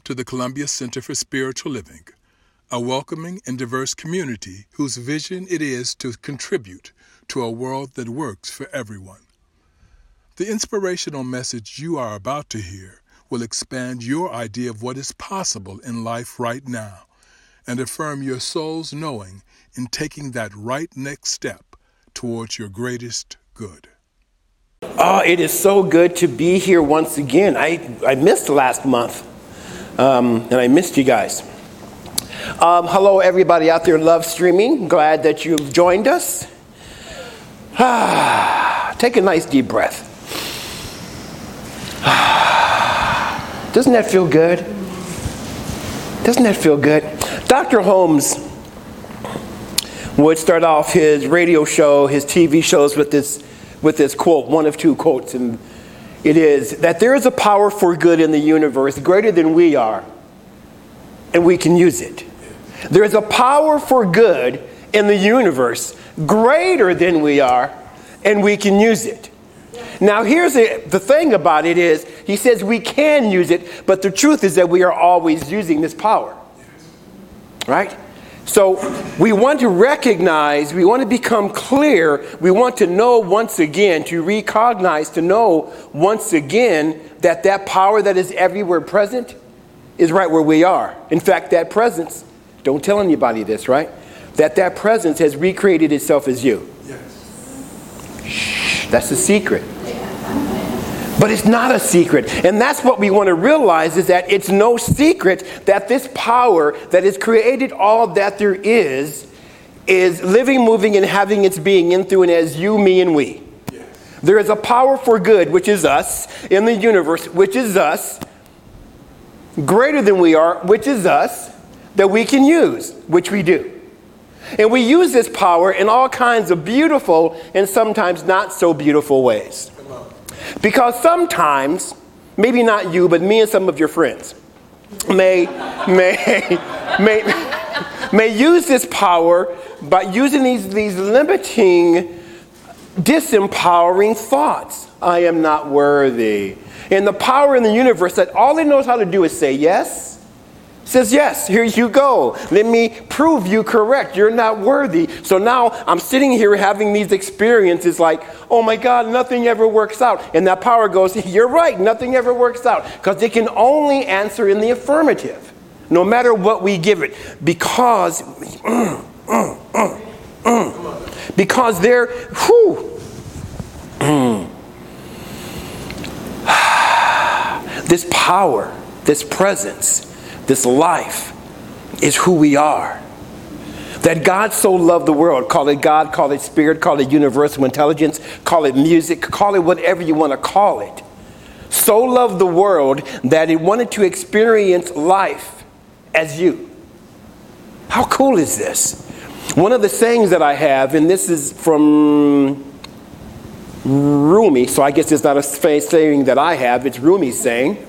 to the Columbia Center for Spiritual Living, a welcoming and diverse community whose vision it is to contribute to a world that works for everyone. The inspirational message you are about to hear will expand your idea of what is possible in life right now and affirm your soul's knowing in taking that right next step towards your greatest good. Oh, it is so good to be here once again. I missed last month, and I missed you guys. Hello, everybody out there love streaming. Glad that you've joined us. Take a nice deep breath. Doesn't that feel good? Doesn't that feel good? Dr. Holmes would start off his radio show, his TV shows with this quote, one of two quotes, and it is that there is a power for good in the universe greater than we are, and we can use it. There is a power for good in the universe greater than we are, and we can use it. Now here's the thing about it is, he says we can use it, but the truth is that we are always using this power. Right? So we want to recognize, we want to become clear, we want to know once again, to recognize, to know once again that that power that is everywhere present is right where we are. In fact, that presence, don't tell anybody this, right? That presence has recreated itself as you. Yes. Shh, that's a secret. But it's not a secret. And that's what we want to realize, is that it's no secret that this power that has created all that there is living, moving, and having its being in, through, and as you, me, and we. Yes. There is a power for good, which is us, in the universe, which is us, greater than we are, which is us, that we can use, which we do. And we use this power in all kinds of beautiful and sometimes not so beautiful ways. Because sometimes, maybe not you, but me and some of your friends may use this power by using these limiting, disempowering thoughts. I am not worthy. And the power in the universe that all it knows how to do is say yes. Says, yes, here you go. Let me prove you correct. You're not worthy. So now I'm sitting here having these experiences like, oh my God, nothing ever works out. And that power goes, you're right, nothing ever works out. Because it can only answer in the affirmative, no matter what we give it. Because there, this power, this presence, this life is who we are. That God so loved the world, call it God, call it spirit, call it universal intelligence, call it music, call it whatever you want to call it. So loved the world that it wanted to experience life as you. How cool is this? One of the sayings that I have, and this is from Rumi, so I guess it's not a saying that I have, it's Rumi's saying.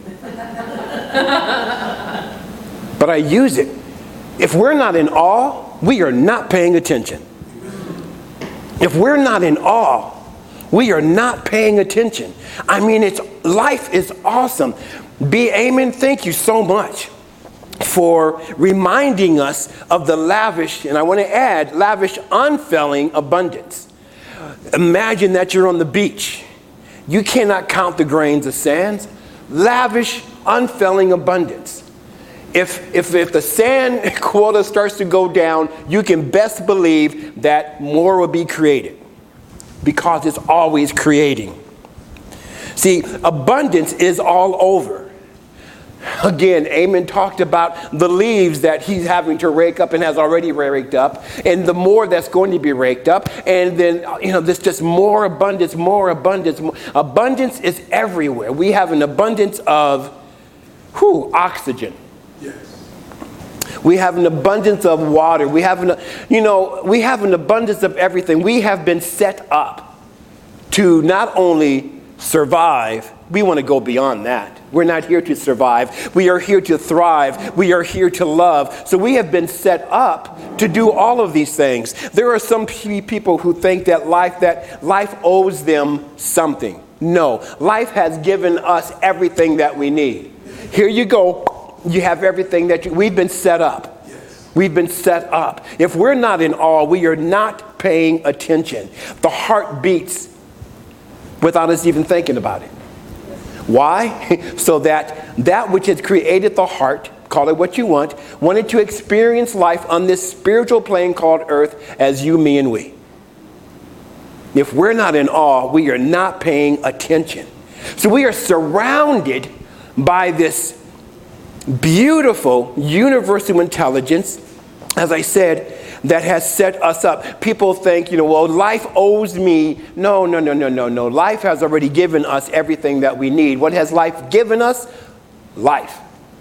But I use it. If we're not in awe, we are not paying attention. If we're not in awe, we are not paying attention. I mean, life is awesome. Eamon, thank you so much for reminding us of the lavish, and I want to add, lavish, unfailing abundance. Imagine that you're on the beach. You cannot count the grains of sand. Lavish, unfailing abundance. If the sand quota starts to go down, you can best believe that more will be created, because it's always creating. See, abundance is all over. Again, Eamon talked about the leaves that he's having to rake up and has already raked up, and the more that's going to be raked up, and then, there's just more abundance, more abundance. Abundance is everywhere. We have an abundance of oxygen. Yes. We have an abundance of water. We have an abundance of everything. We have been set up to not only survive, we want to go beyond that. We're not here to survive. We are here to thrive. We are here to love. So we have been set up to do all of these things. There are some people who think that life owes them something. No, life has given us everything that we need. Here you go. you have everything that we've been set up. Yes. We've been set up. If we're not in awe, we are not paying attention. The heart beats without us even thinking about it. Why? So that which has created the heart, call it what you want, wanted to experience life on this spiritual plane called earth as you, me, and we. If we're not in awe, we are not paying attention. So we are surrounded by this beautiful universal intelligence, as I said, that has set us up. People think, well, life owes me. No. Life has already given us everything that we need. What has life given us? Life.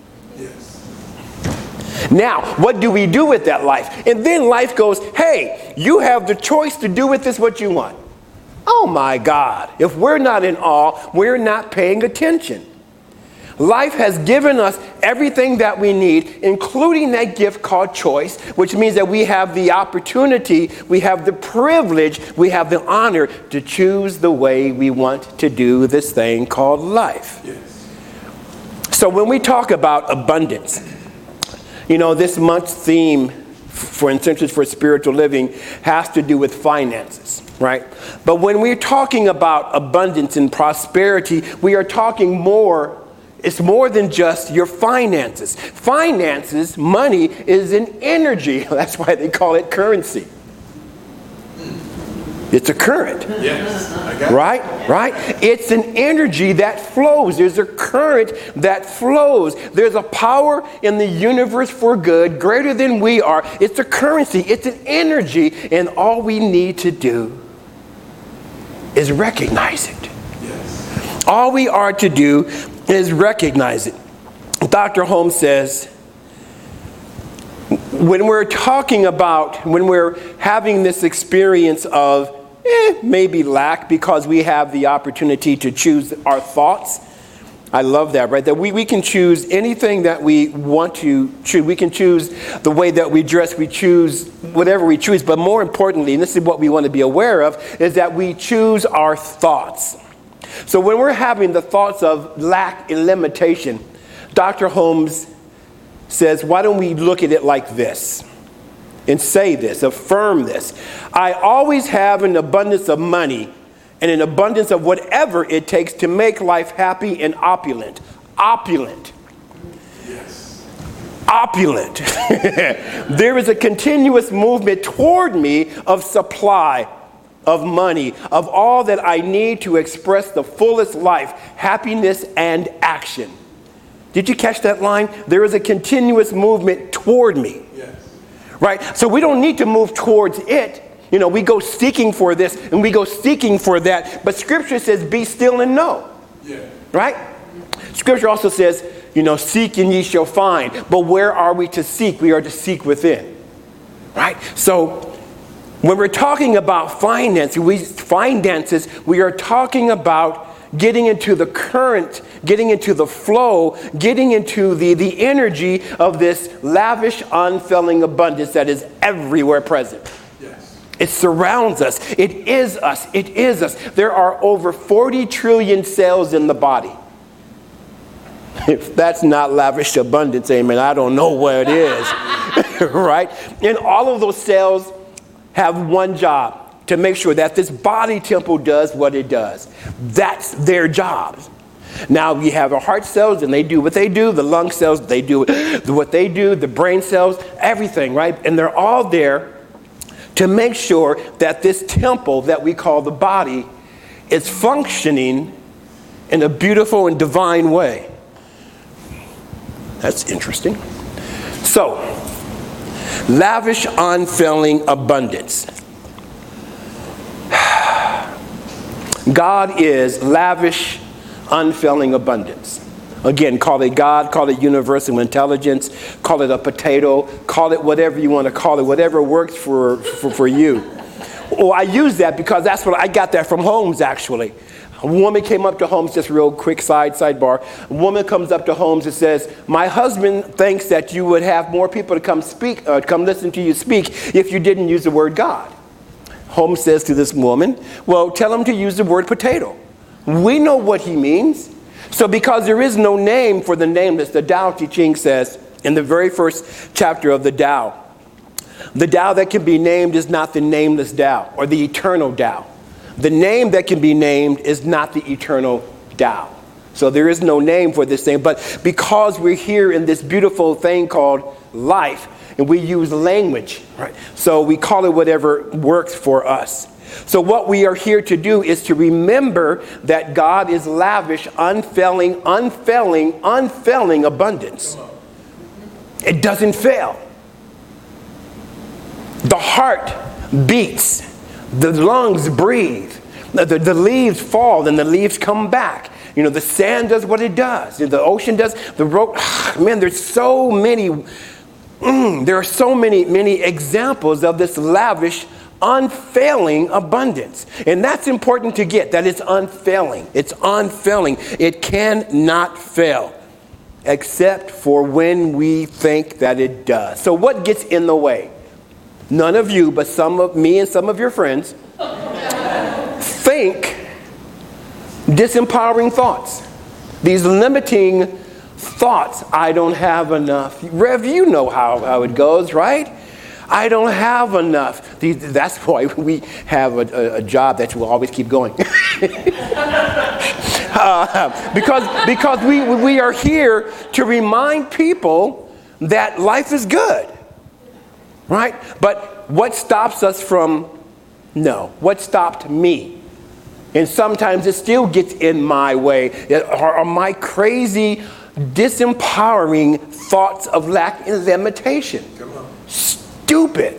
Yes. Now, what do we do with that life? And then life goes, hey, you have the choice to do with this what you want. Oh my God. If we're not in awe, we're not paying attention. Life has given us everything that we need, including that gift called choice, which means that we have the opportunity, we have the privilege, we have the honor to choose the way we want to do this thing called life. Yes. So when we talk about abundance, this month's theme for Incentives for Spiritual Living has to do with finances, right? But when we're talking about abundance and prosperity, we are talking more. It's more than just your finances. Finances, money, is an energy. That's why they call it currency. It's a current. Yes, I got it. Right? It's an energy that flows. There's a current that flows. There's a power in the universe for good greater than we are. It's a currency. It's an energy. And all we need to do is recognize it. Yes. All we are to do is recognize it. Dr. Holmes says, when we're having this experience of maybe lack because we have the opportunity to choose our thoughts. I love that, right? That we can choose anything that we want to choose. We can choose the way that we dress. We choose whatever we choose. But more importantly, and this is what we want to be aware of, is that we choose our thoughts. So when we're having the thoughts of lack and limitation, Dr. Holmes says, why don't we look at it like this and say this, affirm this. I always have an abundance of money and an abundance of whatever it takes to make life happy and opulent. Opulent. Yes. Opulent. There is a continuous movement toward me of supply, of money, of all that I need to express the fullest life, happiness, and action. Did you catch that line? There is a continuous movement toward me. Yes. Right? So we don't need to move towards it. We go seeking for this and we go seeking for that. But Scripture says, be still and know. Yeah. Right? Scripture also says, seek and ye shall find. But where are we to seek? We are to seek within. Right? So when we're talking about finances, we are talking about getting into the current, getting into the flow, getting into the energy of this lavish, unfailing abundance that is everywhere present. Yes. It surrounds us. It is us. It is us. There are over 40 trillion cells in the body. If that's not lavish abundance, amen, I don't know what it is. Right? And all of those cells have one job: to make sure that this body temple does what it does. That's their job. Now we have our heart cells, and they do what they do. The lung cells, they do what they do. The brain cells, everything, right? And they're all there to make sure that this temple that we call the body is functioning in a beautiful and divine way. That's interesting. So, lavish, unfailing abundance. God is lavish, unfailing abundance. Again, call it God, call it universal intelligence, call it a potato, call it whatever you want to call it, whatever works for you. Well, I use that because that's what I got that from Holmes, actually. A woman came up to Holmes, just real quick sidebar. A woman comes up to Holmes and says, my husband thinks that you would have more people to come listen to you speak if you didn't use the word God. Holmes says to this woman, well, tell him to use the word potato. We know what he means. So because there is no name for the nameless, the Tao Te Ching says in the very first chapter of the Tao that can be named is not the nameless Tao or the eternal Tao. The name that can be named is not the eternal Tao. So there is no name for this thing. But because we're here in this beautiful thing called life, and we use language, right? So we call it whatever works for us. So what we are here to do is to remember that God is lavish, unfailing abundance. It doesn't fail. The heart beats. The lungs breathe. The leaves fall and the leaves come back. You know, the sand does what it does. The ocean does. The road. Man, there's so many. There are so many examples of this lavish, unfailing abundance. And that's important to get, that it's unfailing. It's unfailing. It cannot fail, except for when we think that it does. So what gets in the way? None of you, but some of me and some of your friends think disempowering thoughts. These limiting thoughts. I don't have enough. Rev, you know how it goes, right? I don't have enough. That's why we have a job that will always keep going. Because we are here to remind people that life is good, right? But what stops us from, what stopped me? And sometimes it still gets in my way. Are my crazy, disempowering thoughts of lack and limitation. Stupid.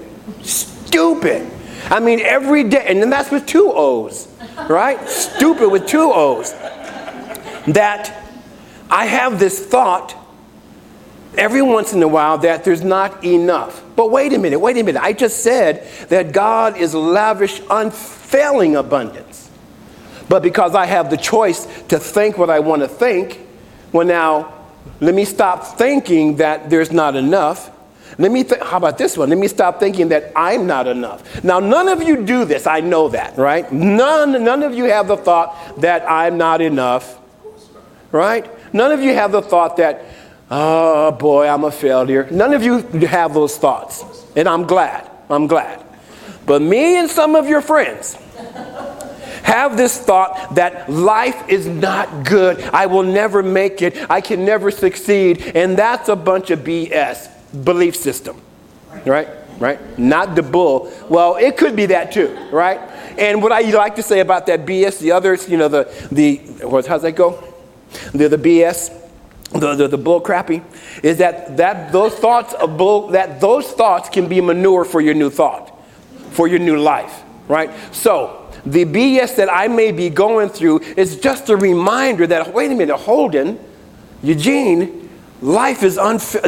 I mean, every day, and then that's with 2 O's, right? Stupid with 2 O's. That I have this thought every once in a while that there's not enough. But wait a minute. I just said that God is lavish, unfailing abundance. But because I have the choice to think what I want to think, well, now, let me stop thinking that there's not enough. How about this one? Let me stop thinking that I'm not enough. Now, none of you do this. I know that, right? None of you have the thought that I'm not enough, right? None of you have the thought that, oh, boy, I'm a failure. None of you have those thoughts, and I'm glad. But me and some of your friends have this thought that life is not good. I will never make it. I can never succeed. And that's a bunch of BS belief system. Right? Not the bull. Well, it could be that too, right? And what I like to say about that BS, the others, how's that go? The BS, the bull crappy, is that those thoughts can be manure for your new thought, for your new life, right? So the BS that I may be going through is just a reminder that, wait a minute, Holden, Eugene, life is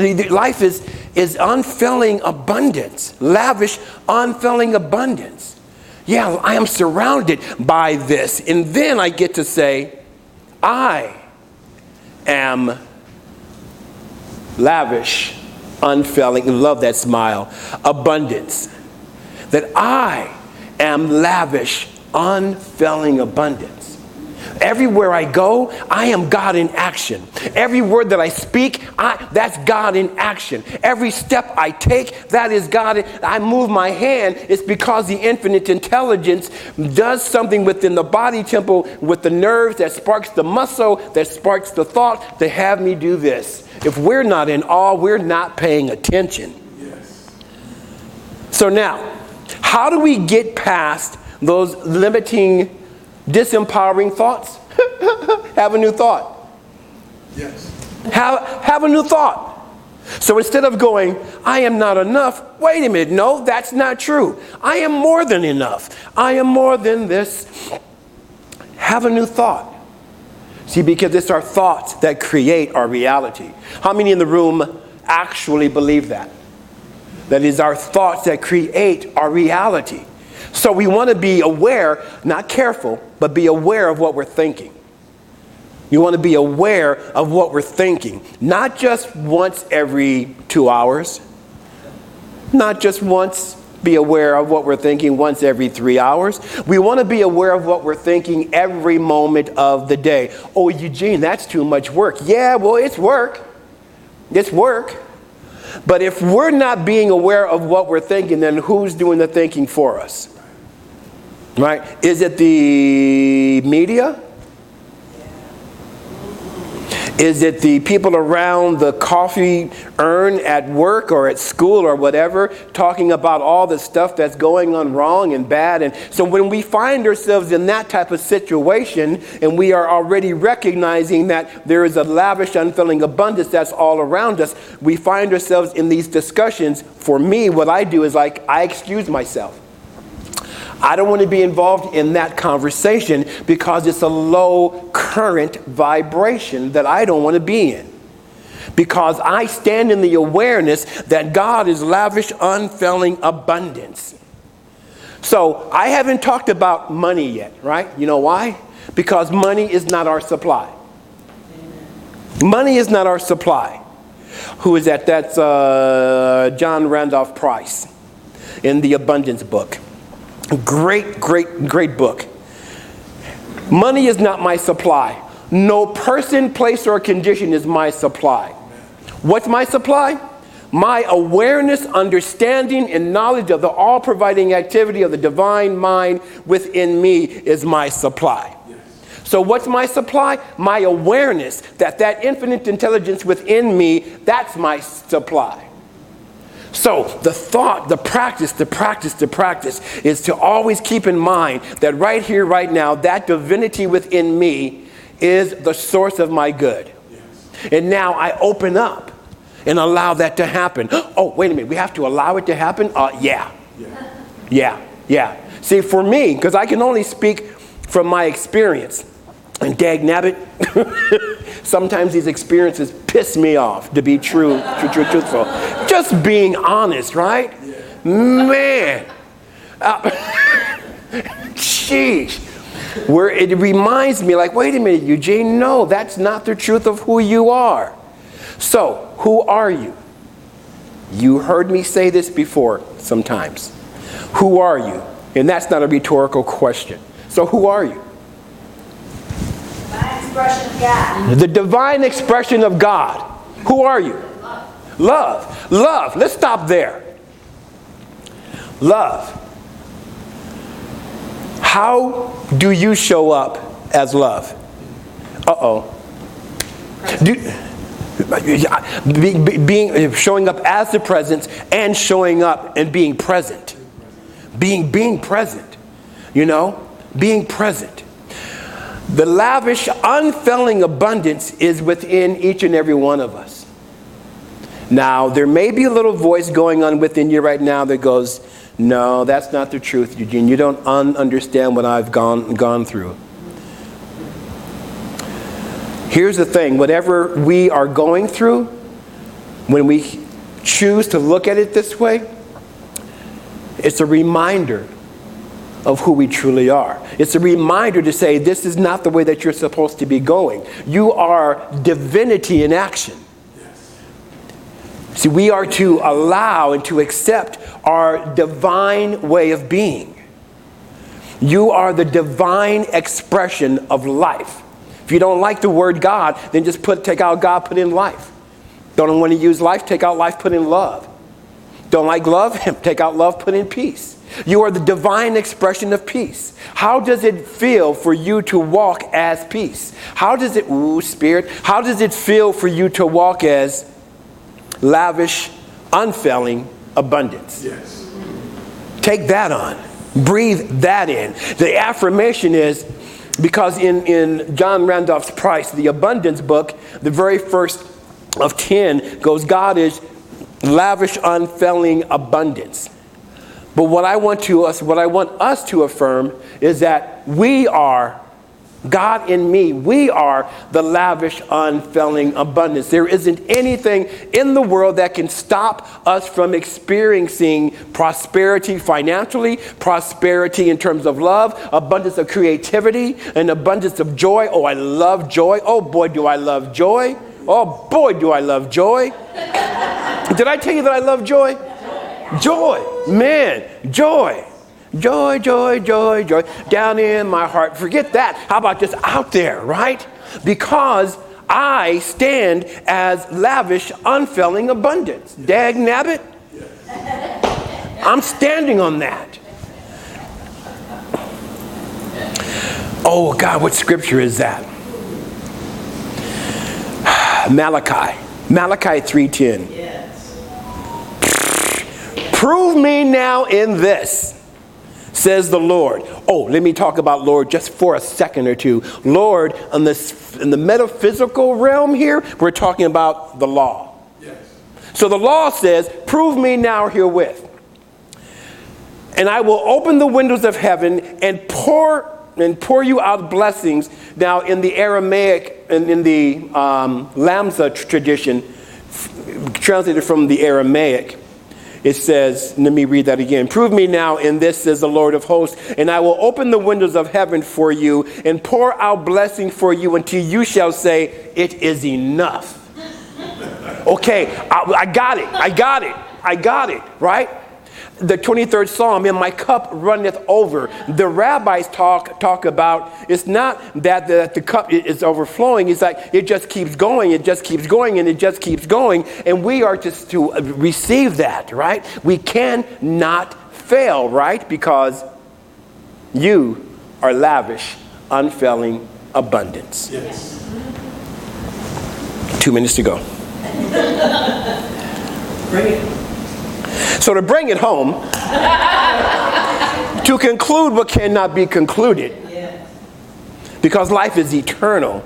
unfailing abundance, lavish, unfailing abundance. Yeah, I am surrounded by this. And then I get to say, I am lavish, unfailing, love that smile, abundance. That I am lavish, unfailing abundance. Everywhere I go, I am God in action. Every word that I speak, that's God in action. Every step I take, that is God. I move my hand, it's because the infinite intelligence does something within the body temple with the nerves that sparks the muscle, that sparks the thought to have me do this. If we're not in awe, we're not paying attention. Yes. So now, how do we get past those limiting, disempowering thoughts? Have a new thought. Yes. Have a new thought. So instead of going, I am not enough, wait a minute, no, that's not true. I am more than enough. I am more than this. Have a new thought. See, because it's our thoughts that create our reality. How many in the room actually believe that? That is our thoughts that create our reality. So we want to be aware, not careful, but be aware of what we're thinking. You want to be aware of what we're thinking. Not just once every 2 hours. Not just once be aware of what we're thinking once every 3 hours. We want to be aware of what we're thinking every moment of the day. Oh, Eugene, that's too much work. Yeah, well, it's work. It's work. But if we're not being aware of what we're thinking, then who's doing the thinking for us? Right? Is it the media? Is it the people around the coffee urn at work or at school or whatever, talking about all the stuff that's going on wrong and bad? And so when we find ourselves in that type of situation, and we are already recognizing that there is a lavish, unfailing abundance that's all around us, we find ourselves in these discussions. For me, what I do is I excuse myself. I don't want to be involved in that conversation because it's a low current vibration that I don't want to be in. Because I stand in the awareness that God is lavish, unfailing abundance. So I haven't talked about money yet, right? You know why? Because money is not our supply. Money is not our supply. Who is that? That's John Randolph Price in the Abundance book. Great book. Money is not my supply. No person, place, or condition is my supply. What's my supply? My awareness, understanding, and knowledge of the all-providing activity of the divine mind within me is my supply. So what's my supply? My awareness that infinite intelligence within me, that's my supply. So the thought, the practice is to always keep in mind that right here, right now, that divinity within me is the source of my good. Yes. And now I open up and allow that to happen. Oh, wait a minute, we have to allow it to happen? Yeah. See, for me, because I can only speak from my experience, and dagnabbit, sometimes these experiences piss me off, to be truthful. Just being honest, right? Man. Sheesh. Where it reminds me, like, wait a minute, Eugene, no, that's not the truth of who you are. So, who are you? You heard me say this before sometimes. Who are you? And that's not a rhetorical question. So, who are you? Expression of God. The divine expression of God. Who are you? Love. Let's stop there. Love. How do you show up as love? Showing up as the presence and showing up and being present. Being present. You know? Being present. The lavish, unfailing abundance is within each and every one of us. Now, there may be a little voice going on within you right now that goes, no, that's not the truth, Eugene. You don't understand what I've gone through. Here's the thing. Whatever we are going through, when we choose to look at it this way, it's a reminder of who we truly are. It's a reminder to say, this is not the way that you're supposed to be going. You are divinity in action. Yes. See, we are to allow and to accept our divine way of being. You are the divine expression of life. If you don't like the word God, then just take out God, put in life. Don't want to use life, take out life, put in love. Don't like love? Take out love, put in peace. You are the divine expression of peace. How does it feel for you to walk as peace? How does it, Spirit, how does it feel for you to walk as lavish, unfailing abundance? Yes. Take that on. Breathe that in. The affirmation is, because in John Randolph Price, the Abundance book, the very first of 10 goes, God is lavish, unfailing abundance. But what I want us to affirm is that we are, God in me, we are the lavish, unfailing abundance. There isn't anything in the world that can stop us from experiencing prosperity financially, prosperity in terms of love, abundance of creativity, an abundance of joy. Oh, I love joy. Oh, boy, do I love joy. Oh, boy, do I love joy. Did I tell you that I love joy? Joy, man, joy. Joy, joy, joy, joy, down in my heart. Forget that. How about just out there, right? Because I stand as lavish, unfailing abundance. Dag nabbit. I'm standing on that. Oh, God, what scripture is that? Malachi 3:10. Yes. Prove me now in this, says the Lord. Oh, let me talk about Lord just for a second or two. Lord, in the metaphysical realm here, we're talking about the law. Yes. So the law says, prove me now herewith. And I will open the windows of heaven and pour you out blessings. Now, in the Aramaic and in the Lamsa tradition, translated from the Aramaic, it says, let me read that again. Prove me now in this, says the Lord of hosts, and I will open the windows of heaven for you and pour out blessing for you until you shall say, it is enough. Okay, I got it, right? The 23rd Psalm, and my cup runneth over. The rabbis talk about, it's not that the cup is overflowing. It's like it just keeps going, and it just keeps going. And we are just to receive that, right? We cannot fail, right? Because you are lavish, unfailing abundance. Yes. 2 minutes to go. Bring it. So to bring it home, to conclude what cannot be concluded, because life is eternal,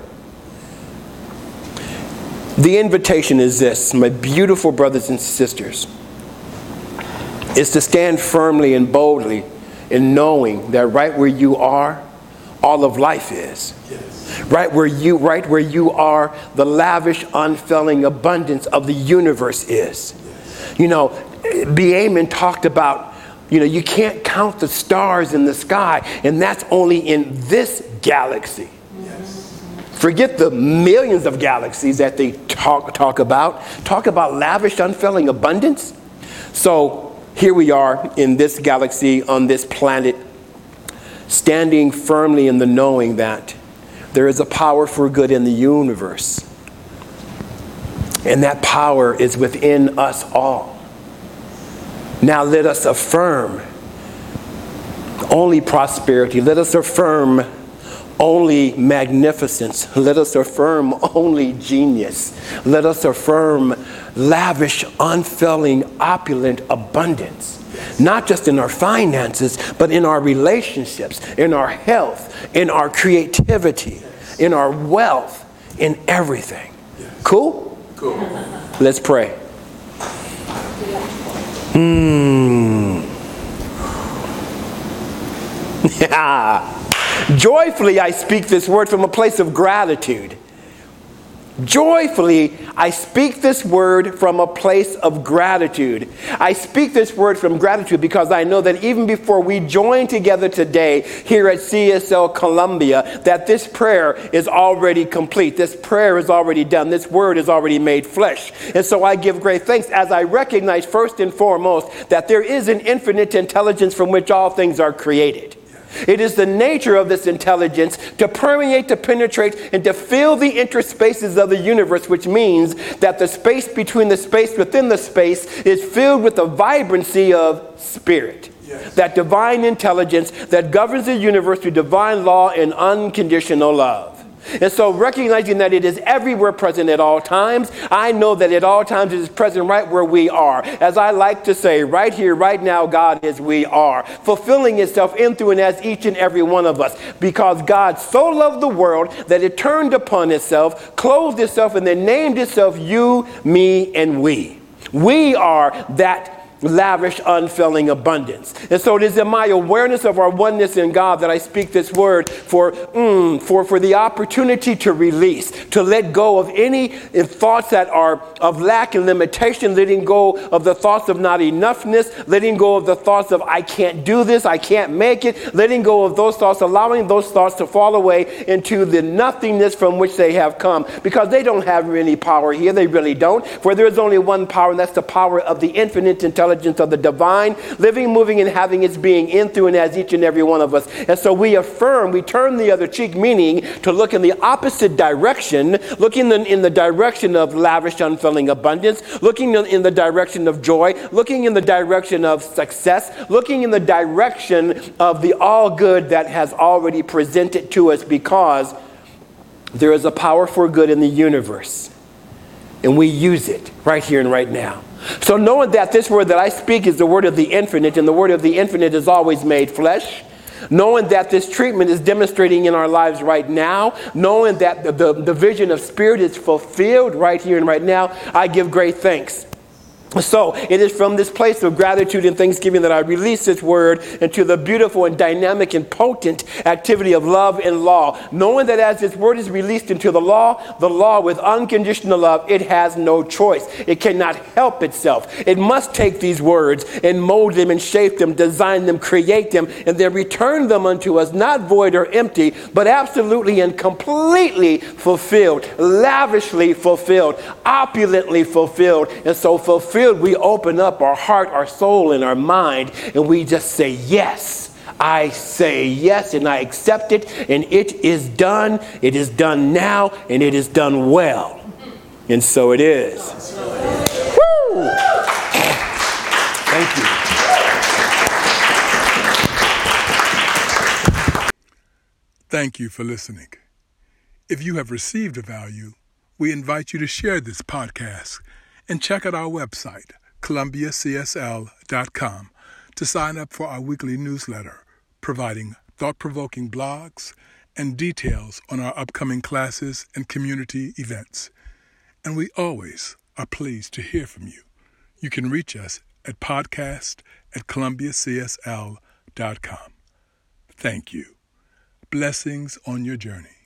the invitation is this, my beautiful brothers and sisters, is to stand firmly and boldly in knowing that right where you are, all of life is. Yes. Right where you are, the lavish, unfailing abundance of the universe is. Yes. You know, B. Amen talked about, you can't count the stars in the sky, and that's only in this galaxy. Yes. Forget the millions of galaxies that they talk about. Talk about lavish, unfailing abundance. So here we are in this galaxy, on this planet, standing firmly in the knowing that there is a power for good in the universe. And that power is within us all. Now let us affirm only prosperity. Let us affirm only magnificence. Let us affirm only genius. Let us affirm lavish, unfailing, opulent abundance. Not just in our finances, but in our relationships, in our health, in our creativity, in our wealth, in everything. Cool? Cool. Let's pray. Joyfully I speak this word from a place of gratitude. Joyfully, I speak this word from a place of gratitude. I speak this word from gratitude because I know that even before we join together today here at CSL Columbia, that this prayer is already complete. This prayer is already done. This word is already made flesh. And so I give great thanks as I recognize first and foremost that there is an infinite intelligence from which all things are created. It is the nature of this intelligence to permeate, to penetrate, and to fill the interspaces of the universe, which means that the space between the space within the space is filled with the vibrancy of spirit. Yes. That divine intelligence that governs the universe through divine law and unconditional love. And so recognizing that it is everywhere present at all times, I know that at all times it is present right where we are. As I like to say, right here, right now, God is we are. Fulfilling itself in, through, and as each and every one of us. Because God so loved the world that it turned upon itself, clothed itself, and then named itself you, me, and we. We are that lavish, unfailing abundance. And so it is in my awareness of our oneness in God that I speak this word for the opportunity to release, to let go of any thoughts that are of lack and limitation, letting go of the thoughts of not enoughness, letting go of the thoughts of I can't do this, I can't make it, letting go of those thoughts, allowing those thoughts to fall away into the nothingness from which they have come, because they don't have any power here. They really don't. For there is only one power, and that's the power of the infinite intelligence intelligence of the divine, living, moving, and having its being in, through, and as each and every one of us. And so we affirm, we turn the other cheek, meaning to look in the opposite direction, looking in the direction of lavish, unfailing abundance, looking in the direction of joy, looking in the direction of success, looking in the direction of the all good that has already presented to us, because there is a power for good in the universe, and we use it right here and right now. So knowing that this word that I speak is the word of the infinite, and the word of the infinite is always made flesh, knowing that this treatment is demonstrating in our lives right now, knowing that the vision of spirit is fulfilled right here and right now, I give great thanks. So it is from this place of gratitude and thanksgiving that I release this word into the beautiful and dynamic and potent activity of love and law, knowing that as this word is released into the law with unconditional love, it has no choice. It cannot help itself. It must take these words and mold them and shape them, design them, create them, and then return them unto us, not void or empty, but absolutely and completely fulfilled, lavishly fulfilled, opulently fulfilled. And so fulfilled, we open up our heart, our soul, and our mind, and we just say, yes. I say yes, and I accept it, and it is done. It is done now, and it is done well. And so it is. Woo! Thank you. Thank you for listening. If you have received a value, we invite you to share this podcast and check out our website, columbiacsl.com, to sign up for our weekly newsletter, providing thought-provoking blogs and details on our upcoming classes and community events. And we always are pleased to hear from you. You can reach us at podcast@columbiacsl.com. Thank you. Blessings on your journey.